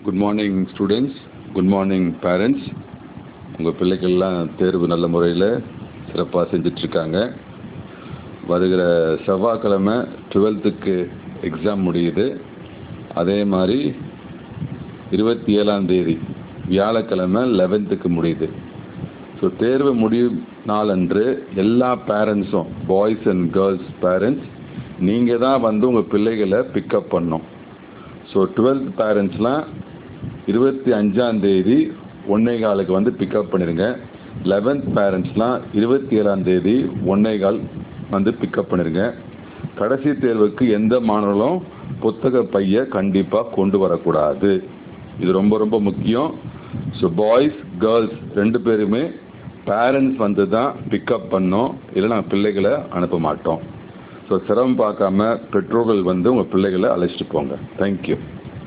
Good morning students, good morning parents. உங்கள் பிள்ளைகள்லாம் தேர்வு நல்ல முறையில் சிறப்பாக செஞ்சிட்ருக்காங்க. வருகிற செவ்வாய்க்கிழமை 12th எக்ஸாம் முடியுது. அதே மாதிரி 27ஆம் தேதி வியாழக்கிழமை 11th முடியுது. ஸோ தேர்வு முடியும் நாளன்று எல்லா பேரண்ட்ஸும், பாய்ஸ் அண்ட் கேர்ள்ஸ் பேரண்ட்ஸ், நீங்கள் தான் வந்து உங்கள் பிள்ளைகளை பிக்கப் பண்ணணும். ஸோ 12th பேரண்ட்ஸ்லாம் 25ஆம் தேதி 1:15 வந்து பிக்கப் பண்ணிடுங்க. 11th பேரண்ட்ஸ்லாம் 27ஆம் தேதி 1:15 வந்து பிக்கப் பண்ணிடுங்க. கடைசி தேர்வுக்கு எந்த மாணவர்களும் புத்தக பையை கண்டிப்பாக கொண்டு வரக்கூடாது. இது ரொம்ப ரொம்ப முக்கியம். ஸோ பாய்ஸ் கேர்ள்ஸ் 2 பேருமே பேரண்ட்ஸ் வந்து தான் பிக்கப் பண்ணோம், இல்லை நாங்கள் பிள்ளைகளை அனுப்ப மாட்டோம். ஸோ சிரமம் பார்க்காம பெற்றோர்கள் வந்து உங்கள் பிள்ளைகளை அழைச்சிட்டு போங்க. தேங்க்யூ.